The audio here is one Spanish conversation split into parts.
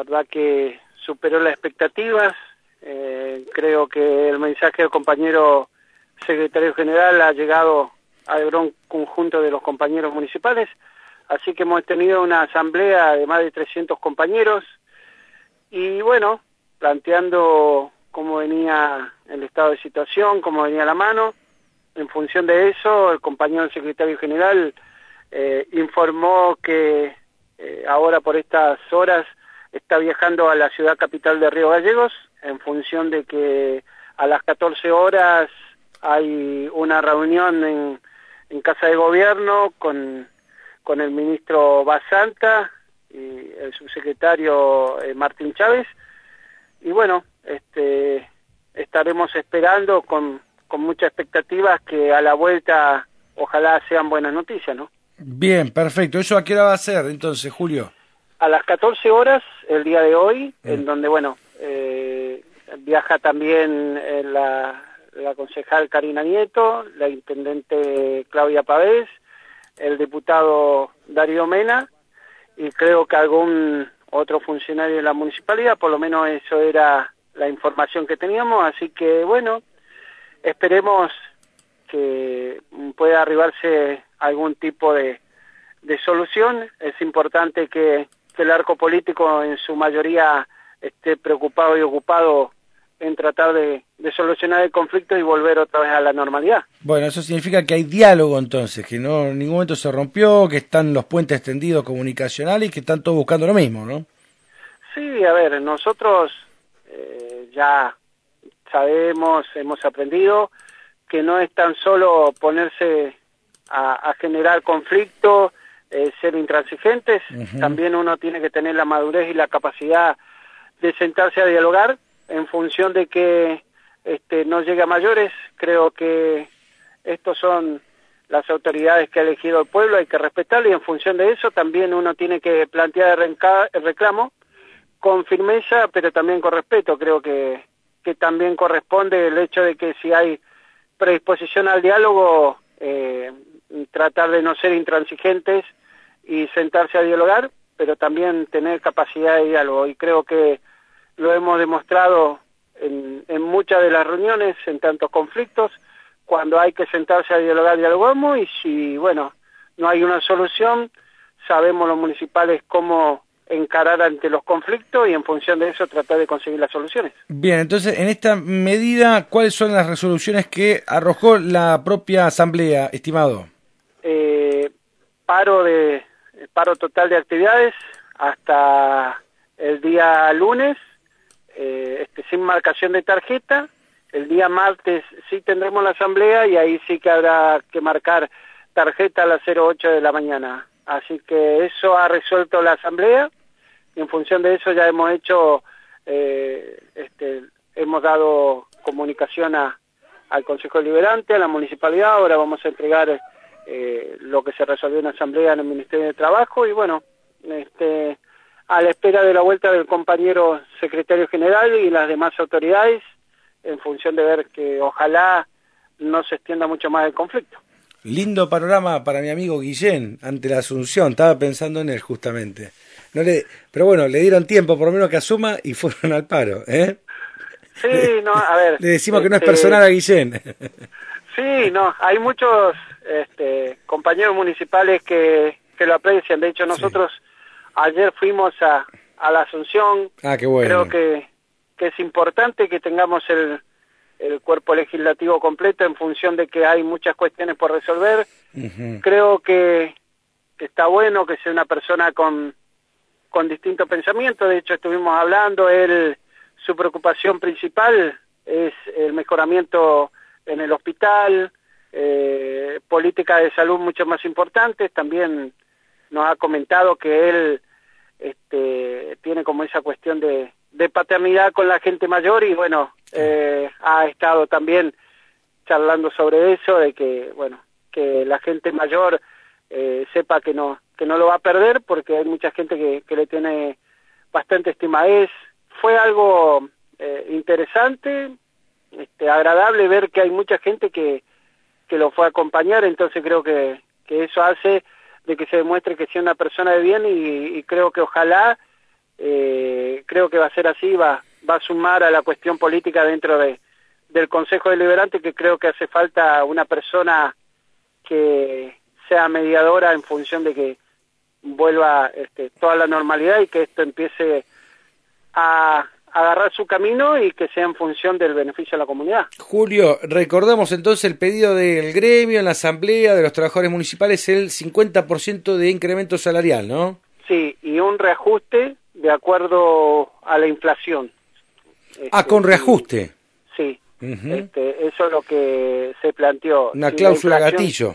verdad que superó las expectativas. Creo que el mensaje del compañero secretario general ha llegado al gran conjunto de los compañeros municipales, así que hemos tenido una asamblea de más de 300 compañeros y bueno, planteando cómo venía el estado de situación, cómo venía la mano. En función de eso, el compañero secretario general informó que ahora por estas horas está viajando a la ciudad capital de Río Gallegos, en función de que a las 14 horas hay una reunión en Casa de Gobierno con el ministro Basanta y el subsecretario Martín Chávez, y bueno, estaremos esperando con muchas expectativas que a la vuelta ojalá sean buenas noticias, ¿no? Bien, perfecto. ¿Eso a qué hora va a ser entonces, Julio? A las 14 horas el día de hoy, en donde, bueno, viaja también la concejal Karina Nieto, la intendente Claudia Pavés, el diputado Darío Mena, y creo que algún otro funcionario de la municipalidad, por lo menos eso era la información que teníamos, así que, bueno, esperemos que pueda arribarse algún tipo de solución. Es importante que el arco político en su mayoría esté preocupado y ocupado en tratar de solucionar el conflicto y volver otra vez a la normalidad. Bueno, eso significa que hay diálogo entonces, que no en ningún momento se rompió, que están los puentes extendidos comunicacionales y que están todos buscando lo mismo, ¿no? Sí, a ver, nosotros ya sabemos, hemos aprendido que no es tan solo ponerse a generar conflicto, ser intransigentes, también uno tiene que tener la madurez y la capacidad de sentarse a dialogar en función de que no llegue a mayores. Creo que estos son las autoridades que ha elegido el pueblo, hay que respetarlo, y en función de eso también uno tiene que plantear el reclamo con firmeza, pero también con respeto. Creo que también corresponde el hecho de que si hay predisposición al diálogo, tratar de no ser intransigentes y sentarse a dialogar, pero también tener capacidad de diálogo, y creo que lo hemos demostrado en muchas de las reuniones, en tantos conflictos. Cuando hay que sentarse a dialogar, dialogamos, y si, bueno, no hay una solución, sabemos los municipales cómo encarar ante los conflictos y en función de eso tratar de conseguir las soluciones. Bien, entonces, en esta medida, ¿cuáles son las resoluciones que arrojó la propia asamblea, estimado? Paro total de actividades hasta el día lunes, sin marcación de tarjeta. El día martes sí tendremos la asamblea y ahí sí que habrá que marcar tarjeta a las 08 de la mañana. Así que eso ha resuelto la asamblea, y en función de eso ya hemos hecho, hemos dado comunicación al Consejo Deliberante, a la municipalidad. Ahora vamos a entregar lo que se resolvió en la asamblea en el Ministerio de Trabajo, y bueno, a la espera de la vuelta del compañero secretario general y las demás autoridades, en función de ver que ojalá no se extienda mucho más el conflicto. Lindo panorama para mi amigo Guillén ante la asunción, estaba pensando en él justamente. Pero bueno, le dieron tiempo por lo menos que asuma y fueron al paro, ¿eh? Sí, no, a ver. Le decimos que no es personal a Guillén. Sí, no, hay muchos compañeros municipales que lo aprecian. De hecho, nosotros ayer fuimos a la Asunción. Ah, qué bueno. Creo que es importante que tengamos el cuerpo legislativo completo en función de que hay muchas cuestiones por resolver. Creo que está bueno que sea una persona con distintos pensamientos. De hecho, estuvimos hablando, su preocupación principal es el mejoramiento en el hospital, política de salud mucho más importantes. También nos ha comentado que él tiene como esa cuestión de paternidad con la gente mayor, y bueno, ha estado también charlando sobre eso, de que, bueno, que la gente mayor sepa que no lo va a perder, porque hay mucha gente que le tiene bastante estima. Fue algo interesante, agradable ver que hay mucha gente que lo fue a acompañar. Entonces creo que eso hace de que se demuestre que sea una persona de bien, y creo que ojalá creo que va a ser así, va a sumar a la cuestión política dentro del Consejo Deliberante, que creo que hace falta una persona que sea mediadora en función de que vuelva toda la normalidad y que esto empiece a agarrar su camino y que sea en función del beneficio a la comunidad. Julio, recordamos entonces el pedido del gremio en la asamblea de los trabajadores municipales, el 50% de incremento salarial, ¿no? Sí, y un reajuste de acuerdo a la inflación. Con reajuste. Sí, eso es lo que se planteó. Una cláusula gatillo.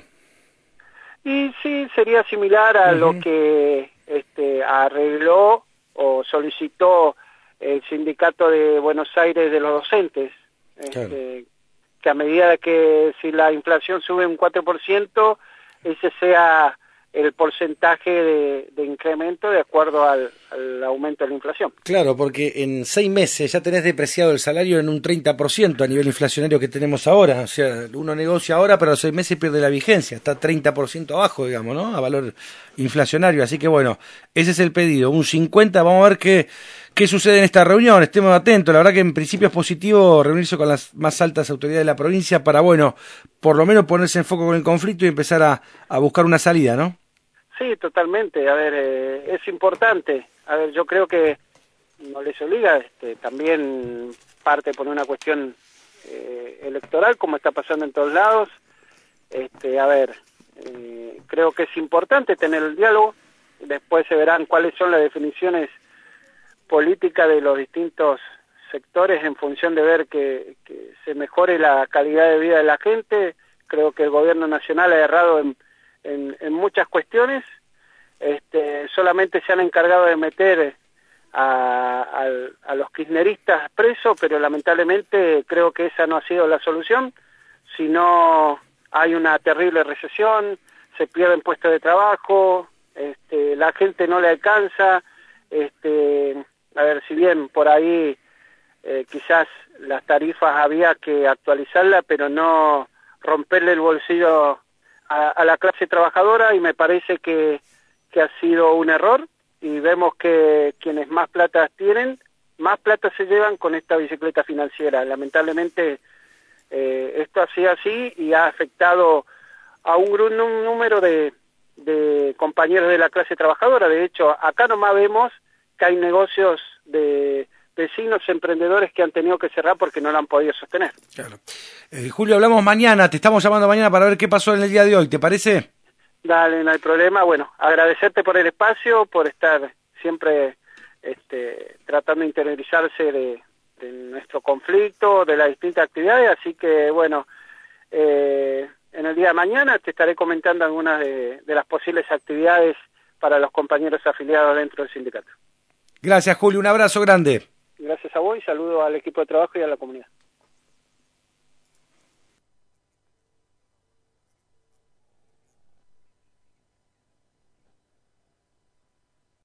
Y sí, sería similar a lo que arregló o solicitó el sindicato de Buenos Aires de los docentes, claro. Que a medida que si la inflación sube un 4%, ese sea el porcentaje de incremento de acuerdo al aumento de la inflación. Claro, porque en 6 meses ya tenés depreciado el salario en un 30% a nivel inflacionario que tenemos ahora. O sea, uno negocia ahora, pero a los 6 meses pierde la vigencia. Está 30% abajo, digamos, ¿no? A valor inflacionario. Así que bueno, ese es el pedido. Un 50%, vamos a ver qué sucede en esta reunión. Estemos atentos. La verdad que en principio es positivo reunirse con las más altas autoridades de la provincia para, bueno, por lo menos ponerse en foco con el conflicto y empezar a buscar una salida, ¿no? Sí, totalmente. A ver, es importante. A ver, yo creo que no les obliga, también parte por una cuestión electoral, como está pasando en todos lados. A ver, creo que es importante tener el diálogo. Después se verán cuáles son las definiciones políticas de los distintos sectores en función de ver que se mejore la calidad de vida de la gente. Creo que el gobierno nacional ha errado en muchas cuestiones. Solamente se han encargado de meter a los kirchneristas presos, pero lamentablemente creo que esa no ha sido la solución, sino hay una terrible recesión, se pierden puestos de trabajo, la gente no le alcanza, a ver, si bien por ahí quizás las tarifas había que actualizarlas, pero no romperle el bolsillo a la clase trabajadora, y me parece que ha sido un error, y vemos que quienes más plata tienen, más plata se llevan con esta bicicleta financiera. Lamentablemente esto ha sido así y ha afectado a un número de compañeros de la clase trabajadora. De hecho, acá nomás vemos que hay negocios de vecinos emprendedores que han tenido que cerrar porque no lo han podido sostener. Claro. Julio, hablamos mañana, te estamos llamando mañana para ver qué pasó en el día de hoy, ¿te parece? Dale, no hay problema. Bueno, agradecerte por el espacio, por estar siempre tratando de interiorizarse de nuestro conflicto, de las distintas actividades, así que bueno, en el día de mañana te estaré comentando algunas de las posibles actividades para los compañeros afiliados dentro del sindicato. Gracias, Julio, un abrazo grande. Gracias a vos y saludo al equipo de trabajo y a la comunidad.